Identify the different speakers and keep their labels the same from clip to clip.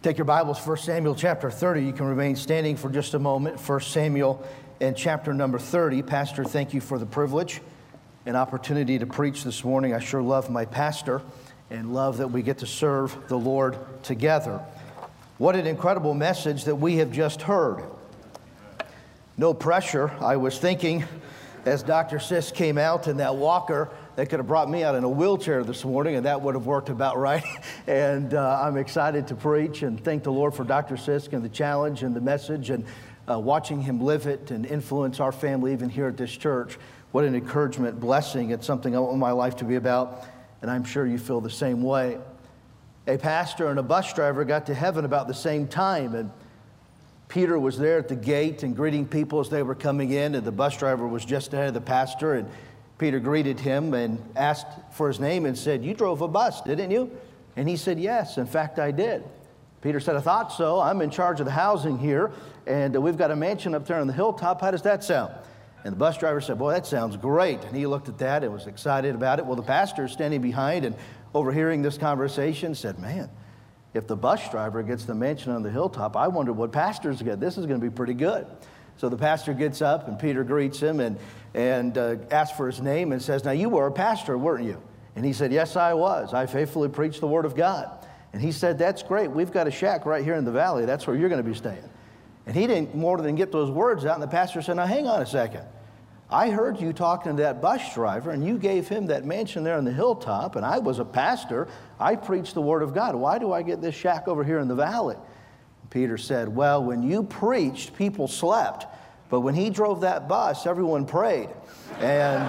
Speaker 1: Take your Bibles, 1 Samuel chapter 30. You can remain standing for just a moment. 1 Samuel and chapter number 30. Pastor, thank you for the privilege and opportunity to preach this morning. I sure love my pastor and love that we get to serve the Lord together. What an incredible message that we have just heard. No pressure. I was thinking as Dr. Sis came out in that walker, they could have brought me out in a wheelchair this morning, and that would have worked about right. And I'm excited to preach and thank the Lord for Dr. Sisk and the challenge and the message and watching him live it and influence our family even here at this church. What an encouragement, blessing. It's something I want my life to be about, and I'm sure you feel the same way. A pastor and a bus driver got to heaven about the same time, and Peter was there at the gate and greeting people as they were coming in, and the bus driver was just ahead of the pastor, and Peter greeted him and asked for his name and said, "You drove a bus, didn't you?" And he said, "Yes, in fact, I did." Peter said, "I thought so. I'm in charge of the housing here, and we've got a mansion up there on the hilltop. How does that sound?" And the bus driver said, "Boy, that sounds great." And he looked at that and was excited about it. Well, the pastor standing behind and overhearing this conversation said, "Man, if the bus driver gets the mansion on the hilltop, I wonder what pastors get. This is going to be pretty good." So the pastor gets up, and Peter greets him and asks for his name and says, "Now, you were a pastor, weren't you?" And he said, "Yes, I was. I faithfully preached the Word of God." And he said, "That's great. We've got a shack right here in the valley. That's where you're going to be staying." And he didn't more than get those words out, and the pastor said, "Now, hang on a second. I heard you talking to that bus driver, and you gave him that mansion there on the hilltop, and I was a pastor. I preached the Word of God. Why do I get this shack over here in the valley?" Peter said, "Well, when you preached, people slept. But when he drove that bus, everyone prayed." And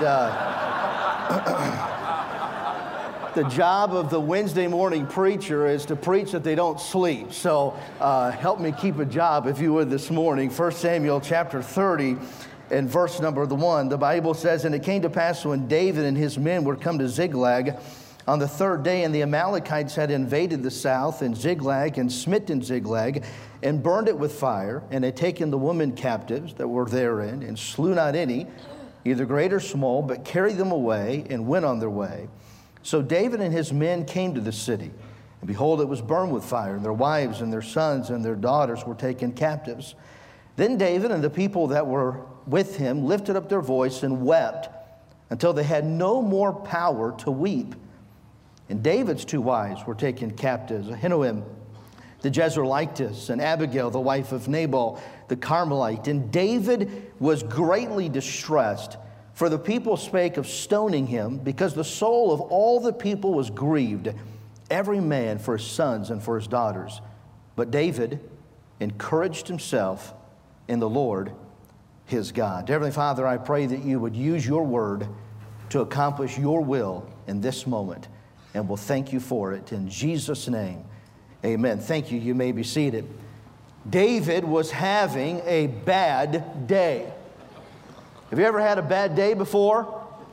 Speaker 1: the job of the Wednesday morning preacher is to preach that they don't sleep. So help me keep a job, if you would, this morning. 1 Samuel chapter 30 and verse number 1. The Bible says, "And it came to pass when David and his men were come to Ziklag on the third day, and the Amalekites had invaded the south and Ziklag and smitten Ziklag and burned it with fire, and had taken the women captives that were therein, and slew not any, either great or small, but carried them away and went on their way. So David and his men came to the city, and behold, it was burned with fire, and their wives and their sons and their daughters were taken captives. Then David and the people that were with him lifted up their voice and wept until they had no more power to weep. And David's two wives were taken captives, Ahinoam the Jezreelitess, and Abigail, the wife of Nabal the Carmelite. And David was greatly distressed, for the people spake of stoning him, because the soul of all the people was grieved, every man for his sons and for his daughters. But David encouraged himself in the Lord his God." Dear Heavenly Father, I pray that you would use your word to accomplish your will in this moment, and we'll thank you for it. In Jesus' name, amen. Thank you. You may be seated. David was having a bad day. Have you ever had a bad day before?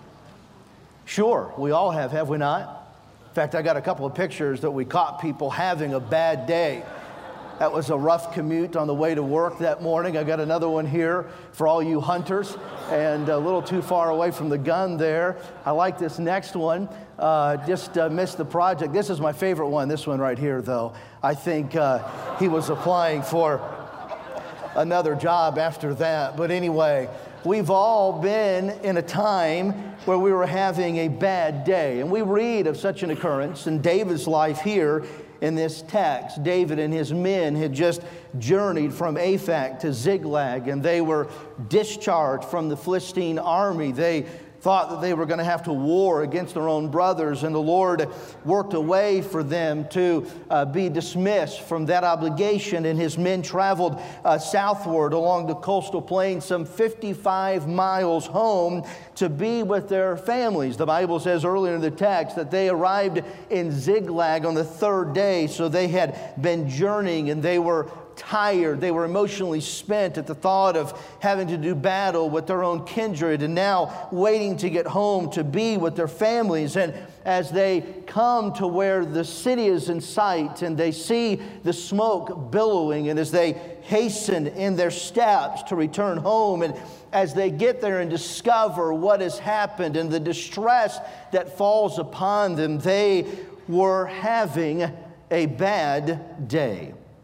Speaker 1: Sure, we all have we not? In fact, I got a couple of pictures that we caught people having a bad day. That was a rough commute on the way to work that morning. I got another one here for all you hunters, and a little too far away from the gun there. I like this next one. Just missed the project. This is my favorite one, this one right here, though. I think he was applying for another job after that. But anyway, we've all been in a time where we were having a bad day. And we read of such an occurrence in David's life here in this text. David and his men had just journeyed from Aphek to Ziklag, and they were discharged from the Philistine army. They thought that they were going to have to war against their own brothers, and the Lord worked a way for them to be dismissed from that obligation, and his men traveled southward along the coastal plain some 55 miles home to be with their families. The Bible says earlier in the text that they arrived in Ziklag on the third day, so they had been journeying, and they were tired. They were emotionally spent at the thought of having to do battle with their own kindred, and now waiting to get home to be with their families. And as they come to where the city is in sight, and they see the smoke billowing, and as they hasten in their steps to return home, and as they get there and discover what has happened and the distress that falls upon them, they were having a bad day.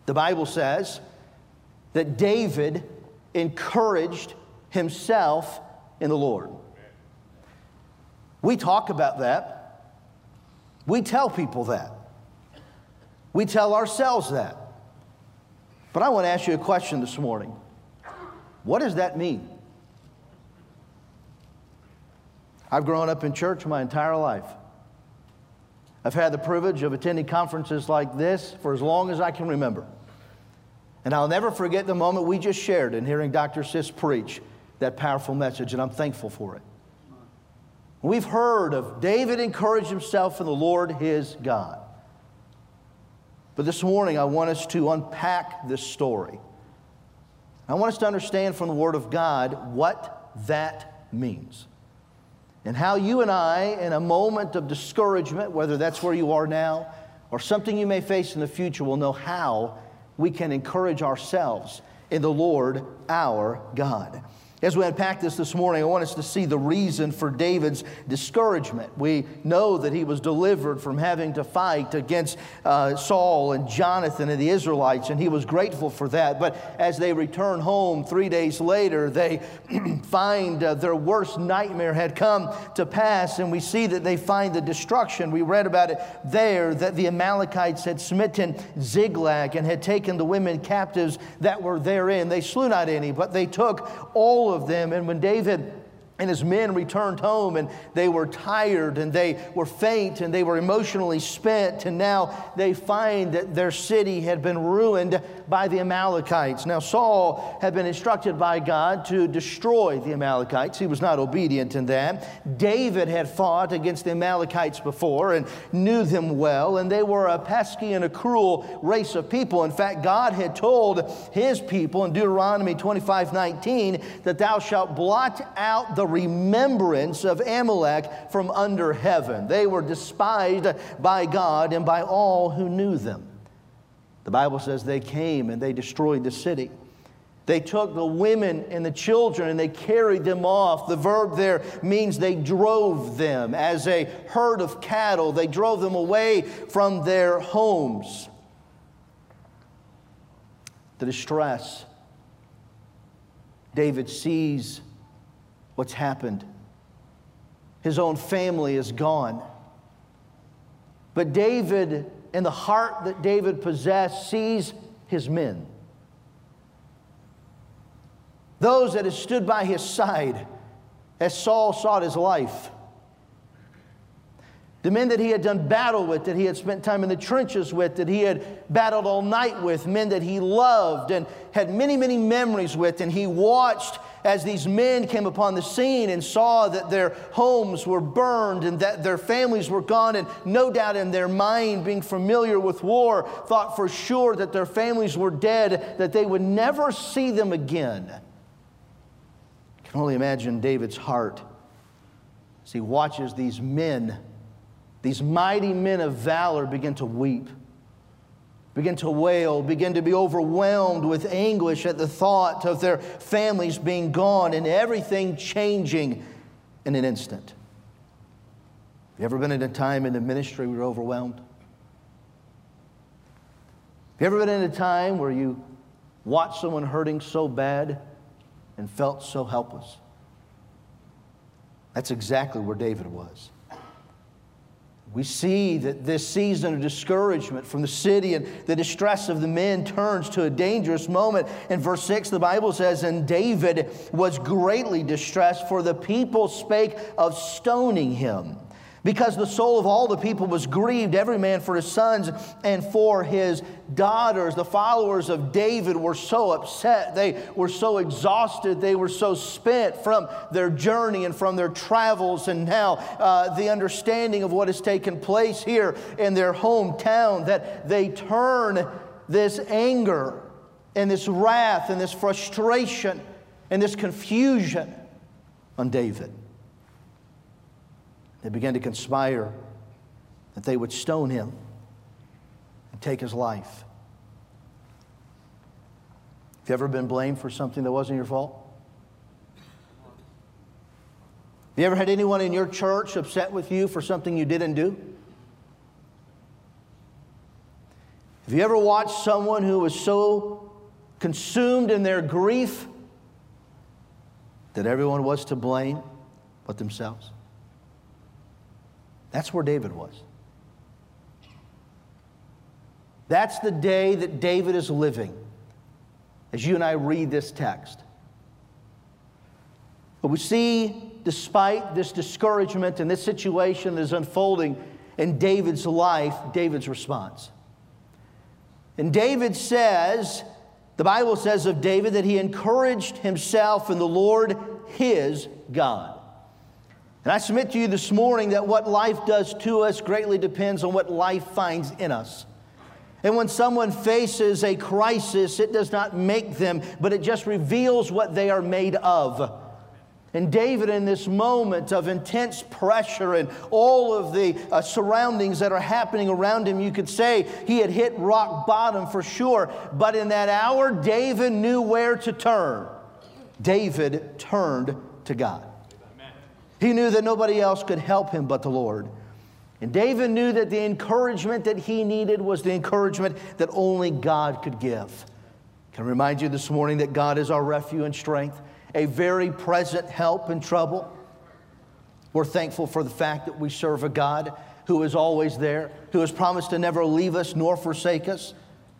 Speaker 1: The Bible says that David encouraged himself in the Lord. We talk about that. We tell people that. We tell ourselves that. But I want to ask you a question this morning. What does that mean? I've grown up in church my entire life. I've had the privilege of attending conferences like this for as long as I can remember. And I'll never forget the moment we just shared in hearing Dr. Sis preach that powerful message, and I'm thankful for it. We've heard of David encouraged himself in the Lord his God. But this morning I want us to unpack this story. I want us to understand from the Word of God what that means. And how you and I, in a moment of discouragement, whether that's where you are now or something you may face in the future, will know how we can encourage ourselves in the Lord our God. As we unpack this morning, I want us to see the reason for David's discouragement. We know that he was delivered from having to fight against Saul and Jonathan and the Israelites, and he was grateful for that. But as they return home 3 days later, they find their worst nightmare had come to pass, and we see that they find the destruction. We read about it there, that the Amalekites had smitten Ziklag and had taken the women captives that were therein. They slew not any, but they took all of them. And when David and his men returned home, and they were tired and they were faint and they were emotionally spent, and now they find that their city had been ruined by the Amalekites. Now Saul had been instructed by God to destroy the Amalekites. He was not obedient in that. David had fought against the Amalekites before and knew them well, and they were a pesky and a cruel race of people. In fact, God had told his people in Deuteronomy 25:19 that thou shalt blot out the remembrance of Amalek from under heaven. They were despised by God and by all who knew them. The Bible says they came and they destroyed the city. They took the women and the children and they carried them off. The verb there means they drove them as a herd of cattle. They drove them away from their homes. The distress. David sees what's happened. His own family is gone. But David, in the heart that David possessed, sees his men. Those that had stood by his side as Saul sought his life. The men that he had done battle with, that he had spent time in the trenches with, that he had battled all night with, men that he loved and had many, many memories with. And he watched as these men came upon the scene and saw that their homes were burned and that their families were gone. And no doubt in their mind, being familiar with war, thought for sure that their families were dead, that they would never see them again. I can only imagine David's heart as he watches these men, these mighty men of valor, begin to weep, begin to wail, begin to be overwhelmed with anguish at the thought of their families being gone and everything changing in an instant. Have you ever been in a time in the ministry where you're overwhelmed? Have you ever been in a time where you watched someone hurting so bad and felt so helpless? That's exactly where David was. We see that this season of discouragement from the city and the distress of the men turns to a dangerous moment. In verse 6, the Bible says, "And David was greatly distressed, for the people spake of stoning him. Because the soul of all the people was grieved, every man for his sons and for his daughters." The followers of David were so upset. They were so exhausted. They were so spent from their journey and from their travels. And now the understanding of what has taken place here in their hometown, that they turn this anger and this wrath and this frustration and this confusion on David. They began to conspire that they would stone him and take his life. Have you ever been blamed for something that wasn't your fault? Have you ever had anyone in your church upset with you for something you didn't do? Have you ever watched someone who was so consumed in their grief that everyone was to blame but themselves? That's where David was. That's the day that David is living as you and I read this text. But we see, despite this discouragement and this situation that is unfolding in David's life, David's response. And David says, the Bible says of David that he encouraged himself in the Lord his God. And I submit to you this morning that what life does to us greatly depends on what life finds in us. And when someone faces a crisis, it does not make them, but it just reveals what they are made of. And David, in this moment of intense pressure and all of the surroundings that are happening around him, you could say he had hit rock bottom for sure. But in that hour, David knew where to turn. David turned to God. He knew that nobody else could help him but the Lord. And David knew that the encouragement that he needed was the encouragement that only God could give. Can I remind you this morning that God is our refuge and strength, a very present help in trouble. We're thankful for the fact that we serve a God who is always there, who has promised to never leave us nor forsake us.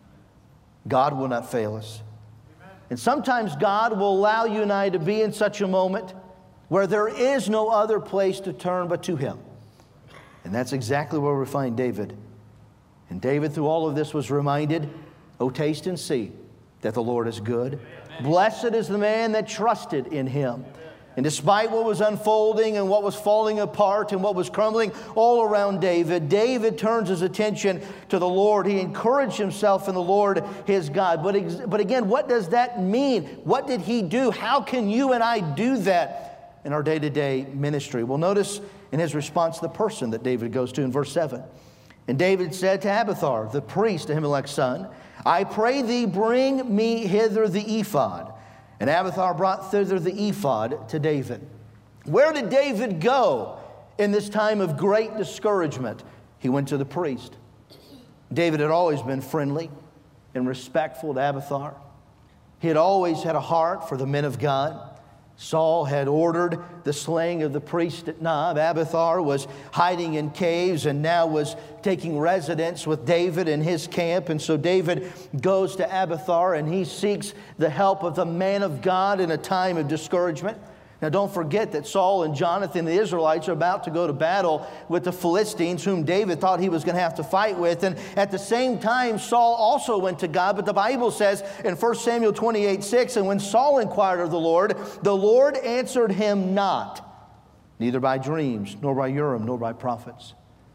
Speaker 1: God will not fail us. And sometimes God will allow you and I to be in such a moment where there is no other place to turn but to Him. And that's exactly where we find David. And David, through all of this, was reminded, "Oh, taste and see that the Lord is good. Blessed is the man that trusted in Him." And despite what was unfolding and what was falling apart and what was crumbling all around David, David turns his attention to the Lord. He encouraged himself in the Lord, his God. But again, what does that mean? What did he do? How can you and I do that in our day-to-day ministry? Well, notice in his response the person that David goes to in verse 7. And David said to Abiathar, the priest, Ahimelech's son, "I pray thee, bring me hither the ephod." And Abiathar brought thither the ephod to David. Where did David go in this time of great discouragement? He went to the priest. David had always been friendly and respectful to Abiathar. He had always had a heart for the men of God. Saul had ordered the slaying of the priest at Nob. Abiathar was hiding in caves and now was taking residence with David in his camp. And so David goes to Abiathar and he seeks the help of the man of God in a time of discouragement. Now don't forget that Saul and Jonathan, the Israelites, are about to go to battle with the Philistines, whom David thought he was going to have to fight with. And at the same time, Saul also went to God. But the Bible says in 1 Samuel 28:6, "And when Saul inquired of the Lord answered him not, neither by dreams, nor by Urim, nor by prophets."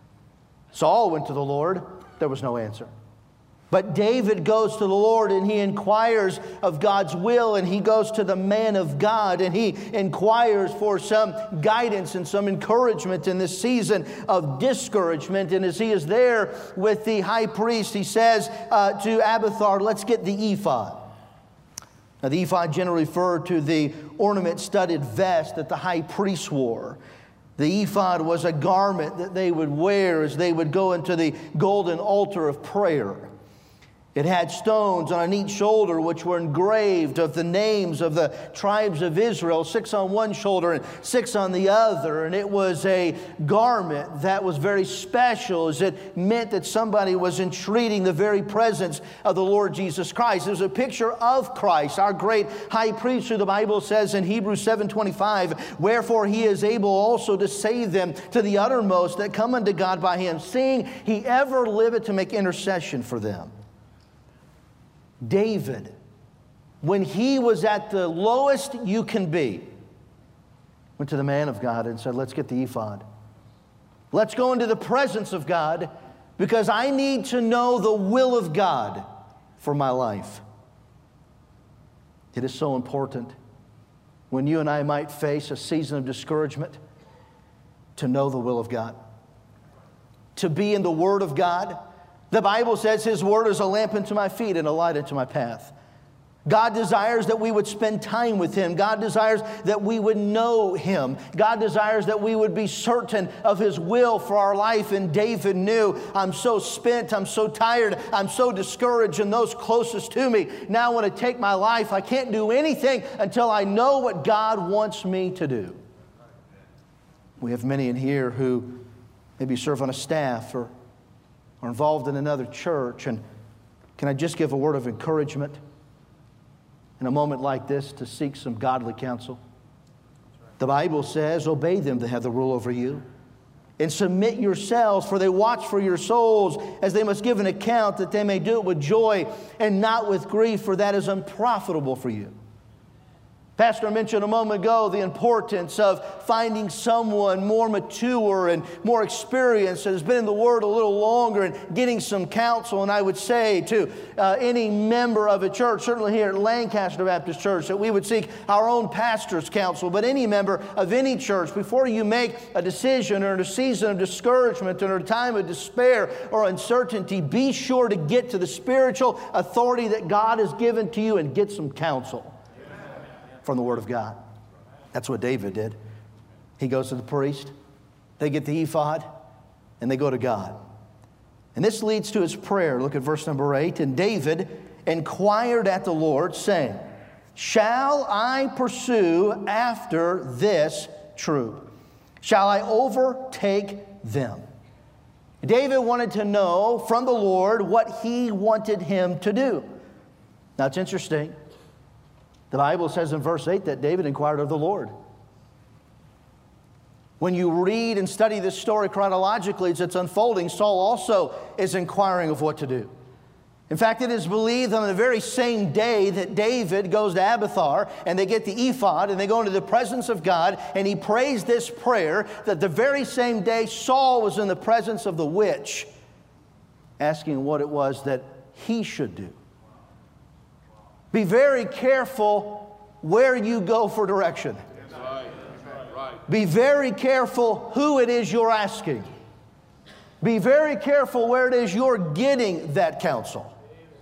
Speaker 1: Saul went to the Lord. There was no answer. But David goes to the Lord and he inquires of God's will, and he goes to the man of God and he inquires for some guidance and some encouragement in this season of discouragement. And as he is there with the high priest, he says to Abiathar, "Let's get the ephod." Now the ephod generally referred to the ornament-studded vest that the high priest wore. The ephod was a garment that they would wear as they would go into the golden altar of prayer. It had stones on each shoulder which were engraved of the names of the tribes of Israel, 6 on one shoulder and 6 on the other. And it was a garment that was very special, as it meant that somebody was entreating the very presence of the Lord Jesus Christ. It was a picture of Christ, our great high priest, who the Bible says in Hebrews 7:25, "Wherefore he is able also to save them to the uttermost that come unto God by him, seeing he ever liveth to make intercession for them." David, when he was at the lowest you can be, went to the man of God and said, "Let's get the ephod. Let's go into the presence of God, because I need to know the will of God for my life." It is so important when you and I might face a season of discouragement to know the will of God, to be in the Word of God. The Bible says His Word is a lamp unto my feet and a light unto my path. God desires that we would spend time with Him. God desires that we would know Him. God desires that we would be certain of His will for our life. And David knew, I'm so spent, I'm so tired, I'm so discouraged, and those closest to me now want to take my life. I can't do anything until I know what God wants me to do. We have many in here who maybe serve on a staff or are involved in another church. And can I just give a word of encouragement in a moment like this to seek some godly counsel? The Bible says, obey them that have the rule over you, and submit yourselves, for they watch for your souls, as they must give an account, that they may do it with joy and not with grief, for that is unprofitable for you. Pastor mentioned a moment ago the importance of finding someone more mature and more experienced that has been in the Word a little longer and getting some counsel. And I would say to any member of a church, certainly here at Lancaster Baptist Church, that we would seek our own pastor's counsel. But any member of any church, before you make a decision or in a season of discouragement or a time of despair or uncertainty, be sure to get to the spiritual authority that God has given to you and get some counsel from the Word of God. That's what David did. He goes to the priest, they get the ephod, and they go to God. And this leads to his prayer. Look at verse number 8. And David inquired at the Lord, saying, shall I pursue after this troop? Shall I overtake them? David wanted to know from the Lord what he wanted him to do. Now it's interesting. The Bible says in verse 8 that David inquired of the Lord. When you read and study this story chronologically as it's unfolding, Saul also is inquiring of what to do. In fact, it is believed on the very same day that David goes to Abiathar and they get the ephod and they go into the presence of God and he prays this prayer, that the very same day Saul was in the presence of the witch asking what it was that he should do. Be very careful where you go for direction. Be very careful who it is you're asking. Be very careful where it is you're getting that counsel.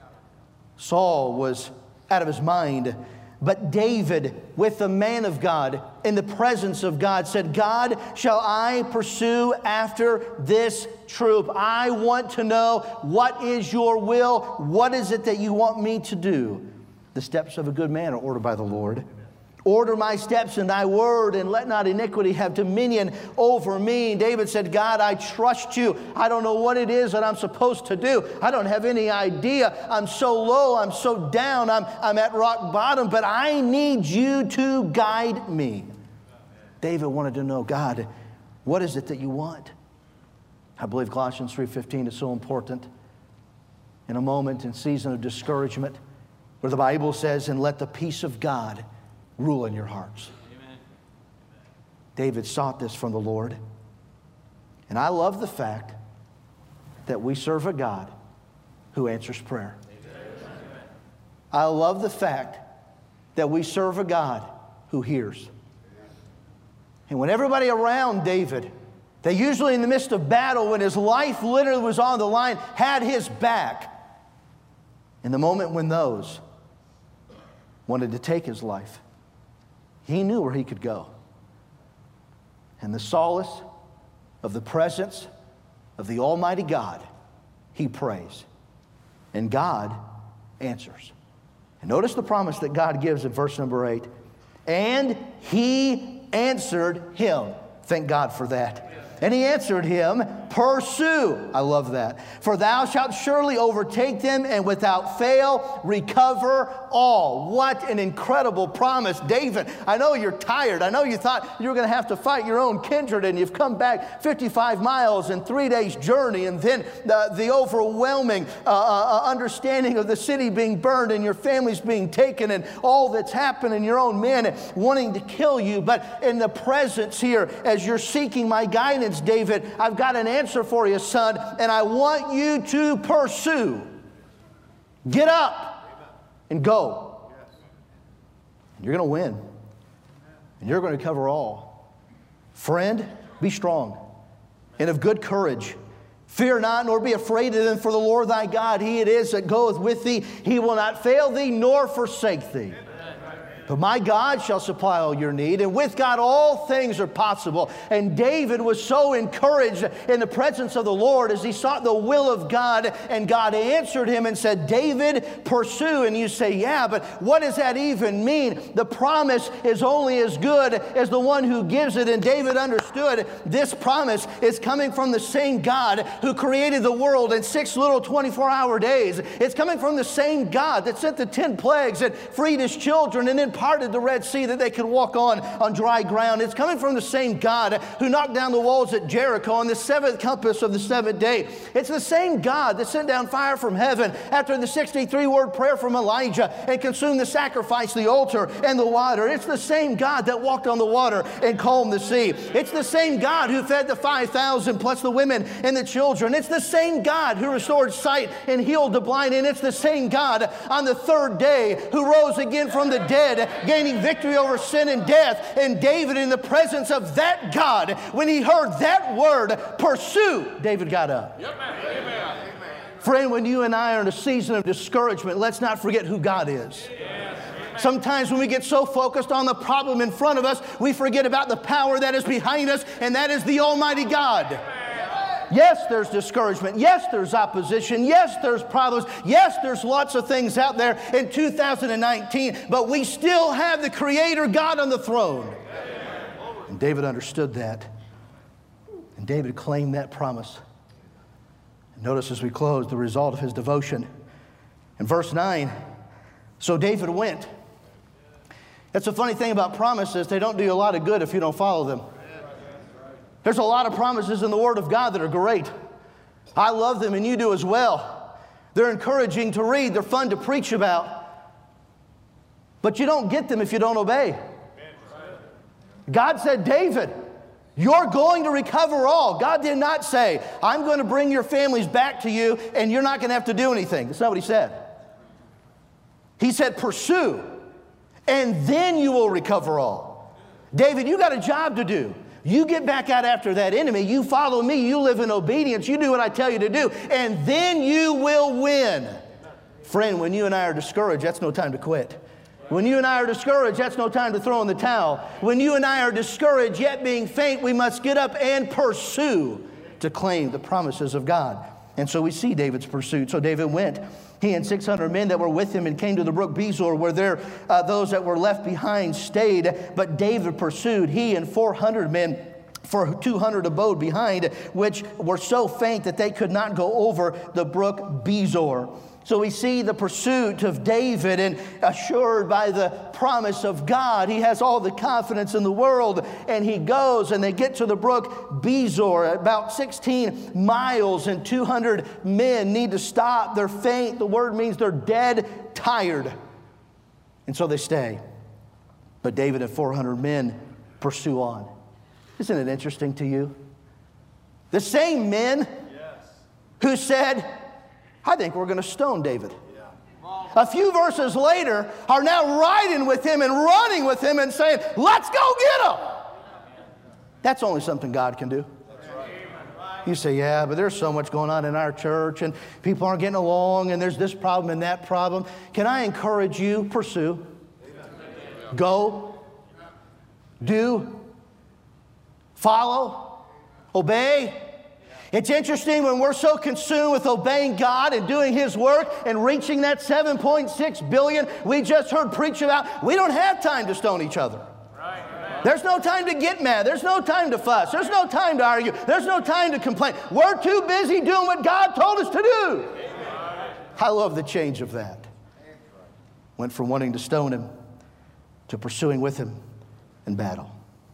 Speaker 1: Saul was out of his mind, but David, with the man of God, in the presence of God, said, God, shall I pursue after this troop? I want to know what is your will. What is it that you want me to do? The steps of a good man are ordered by the Lord. Order my steps in thy word, and let not iniquity have dominion over me. David said, God, I trust you. I don't know what it is that I'm supposed to do. I don't have any idea. I'm so low. I'm so down. I'm at rock bottom, but I need you to guide me. David wanted to know, God, what is it that you want? I believe Colossians 3:15 is so important. In a moment and season of discouragement, where the Bible says, and let the peace of God rule in your hearts. Amen. David sought this from the Lord. And I love the fact that we serve a God who answers prayer. Amen. I love the fact that we serve a God who hears. And when everybody around David, they usually in the midst of battle, when his life literally was on the line, had his back. In the moment when those wanted to take his life, he knew where he could go. And the solace of the presence of the Almighty God, he prays. And God answers. And notice the promise that God gives in verse number 8. And he answered him. Thank God for that. And he answered him, pursue. I love that. For thou shalt surely overtake them, and without fail recover all. What an incredible promise. David, I know you're tired. I know you thought you were going to have to fight your own kindred, and you've come back 55 miles in 3 days' journey, and then the overwhelming understanding of the city being burned and your families being taken and all that's happened and your own men wanting to kill you. But in the presence here, as you're seeking my guidance, David, I've got an answer for you, son, and I want you to pursue. Get up and go. And you're going to win. And you're going to cover all. Friend, be strong and of good courage. Fear not, nor be afraid of them, for the Lord thy God, He it is that goeth with thee. He will not fail thee, nor forsake thee. But my God shall supply all your need, and with God all things are possible. And David was so encouraged in the presence of the Lord as he sought the will of God, and God answered him and said, David, pursue. And you say, yeah, but what does that even mean? The promise is only as good as the one who gives it. And David understood this promise is coming from the same God who created the world in 6 little 24-hour days. It's coming from the same God that sent the 10 plagues and freed His children and then parted the Red Sea that they could walk on dry ground. It's coming from the same God who knocked down the walls at Jericho on the 7th compass of the 7th day. It's the same God that sent down fire from heaven after the 63-word prayer from Elijah and consumed the sacrifice, the altar, and the water. It's the same God that walked on the water and calmed the sea. It's the same God who fed the 5,000 plus the women and the children. It's the same God who restored sight and healed the blind. And it's the same God on the 3rd day who rose again from the dead, gaining victory over sin and death. And David, in the presence of that God, when he heard that word, pursue, David got up. Amen. Friend, when you and I are in a season of discouragement, let's not forget who God is. Sometimes when we get so focused on the problem in front of us, we forget about the power that is behind us, and that is the Almighty God. Yes, there's discouragement. Yes, there's opposition. Yes, there's problems. Yes, there's lots of things out there in 2019, but we still have the Creator God on the throne. And David understood that. And David claimed that promise. And notice as we close the result of his devotion. In verse 9, so David went. That's the funny thing about promises. They don't do you a lot of good if you don't follow them. There's a lot of promises in the Word of God that are great. I love them and you do as well. They're encouraging to read. They're fun to preach about. But you don't get them if you don't obey. God said, David, you're going to recover all. God did not say, I'm going to bring your families back to you and you're not going to have to do anything. That's not what He said. He said, pursue, and then you will recover all. David, you got a job to do. You get back out after that enemy. You follow me. You live in obedience. You do what I tell you to do. And then you will win. Friend, when you and I are discouraged, that's no time to quit. When you and I are discouraged, that's no time to throw in the towel. When you and I are discouraged, yet being faint, we must get up and pursue to claim the promises of God. And so we see David's pursuit. So David went. He and 600 men that were with him and came to the brook Bezor, where those that were left behind stayed. But David pursued, he and 400 men, for 200 abode behind, which were so faint that they could not go over the brook Bezor. So we see the pursuit of David, and assured by the promise of God, he has all the confidence in the world, and he goes and they get to the brook Bezor, about 16 miles, and 200 men need to stop. They're faint. The word means they're dead tired. And so they stay. But David and 400 men pursue on. Isn't it interesting to you? The same men who said, I think we're going to stone David. A few verses later are now riding with him and running with him and saying, let's go get him. That's only something God can do. You say, yeah, but there's so much going on in our church and people aren't getting along and there's this problem and that problem. Can I encourage you? Pursue. Go. Do. Follow. Obey. It's interesting when we're so consumed with obeying God and doing His work and reaching that 7.6 billion we just heard preach about, we don't have time to stone each other. There's no time to get mad. There's no time to fuss. There's no time to argue. There's no time to complain. We're too busy doing what God told us to do. I love the change of that. Went from wanting to stone him to pursuing with him in battle.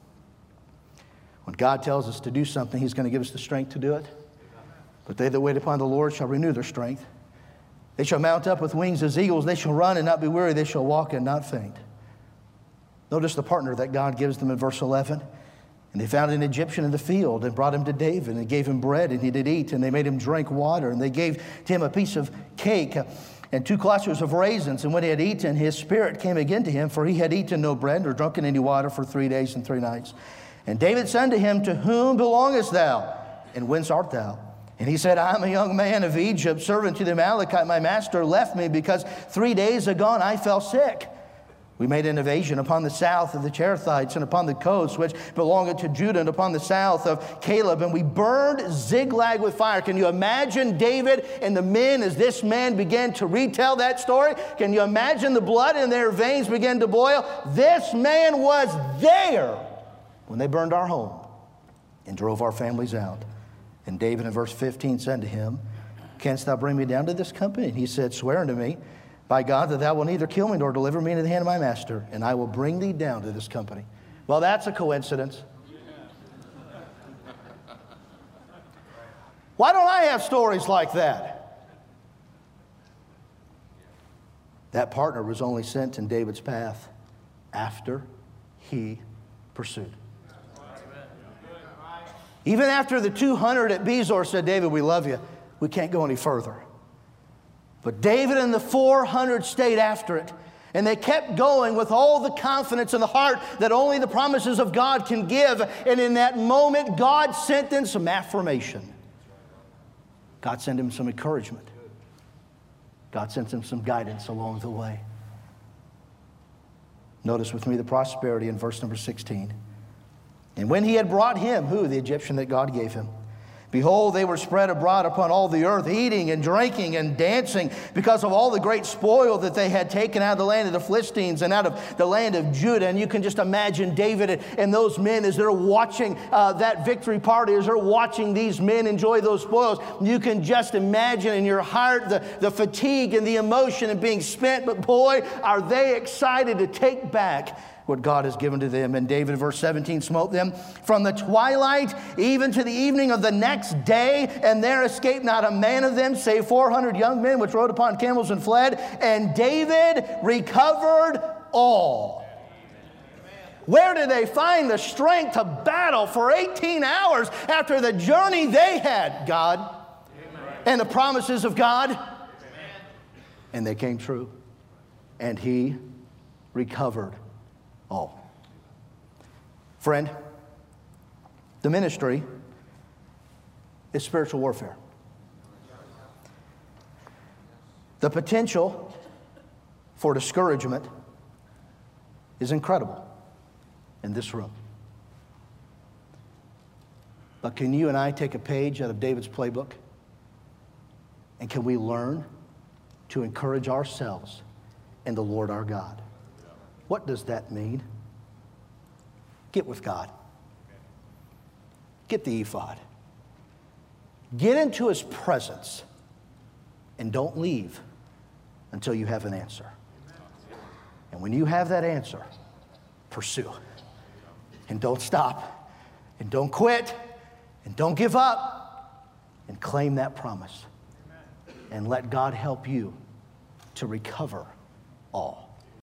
Speaker 1: When God tells us to do something, He's going to give us the strength to do it. But they that wait upon the Lord shall renew their strength. They shall mount up with wings as eagles. They shall run and not be weary. They shall walk and not faint. Notice the partner that God gives them in verse 11. And they found an Egyptian in the field and brought him to David and gave him bread and he did eat. And they made him drink water. And they gave to him a piece of cake and 2 clusters of raisins. And when he had eaten, his spirit came again to him, for he had eaten no bread nor drunken any water for 3 days and 3 nights. And David said unto him, to whom belongest thou? And whence art thou? And he said, I'm a young man of Egypt, servant to the Amalekite. My master left me because 3 days agone I fell sick. We made an invasion upon the south of the Cherethites and upon the coast which belonged to Judah and upon the south of Caleb. And we burned Ziklag with fire. Can you imagine David and the men as this man began to retell that story? Can you imagine the blood in their veins begin to boil? This man was there when they burned our home and drove our families out. And David in verse 15 said to him, canst thou bring me down to this company? And he said, swear unto me by God that thou wilt neither kill me nor deliver me into the hand of my master, and I will bring thee down to this company. Well, that's a coincidence. Why don't I have stories like that? That partner was only sent in David's path after he pursued. Even after the 200 at Bezor said, David, we love you, we can't go any further. But David and the 400 stayed after it. And they kept going with all the confidence in the heart that only the promises of God can give. And in that moment, God sent them some affirmation. God sent him some encouragement. God sent him some guidance along the way. Notice with me the prosperity in verse number 16. And when he had brought him, who? The Egyptian that God gave him. Behold, they were spread abroad upon all the earth, eating and drinking and dancing because of all the great spoil that they had taken out of the land of the Philistines and out of the land of Judah. And you can just imagine David and those men as they're watching that victory party, as they're watching these men enjoy those spoils. You can just imagine in your heart the fatigue and the emotion of being spent. But boy, are they excited to take back what God has given to them. And David, verse 17, smote them from the twilight even to the evening of the next day, and there escaped not a man of them, save 400 young men which rode upon camels and fled. And David recovered all. Where did they find the strength to battle for 18 hours after the journey they had? God. Amen. And the promises of God. Amen. And they came true. And he recovered all. Friend, the ministry is spiritual warfare. The potential for discouragement is incredible in this room. But can you and I take a page out of David's playbook? And can we learn to encourage ourselves in the Lord our God? What does that mean? Get with God. Get the ephod. Get into his presence. And don't leave until you have an answer. And when you have that answer, pursue. And don't stop. And don't quit. And don't give up. And claim that promise. And let God help you to recover all.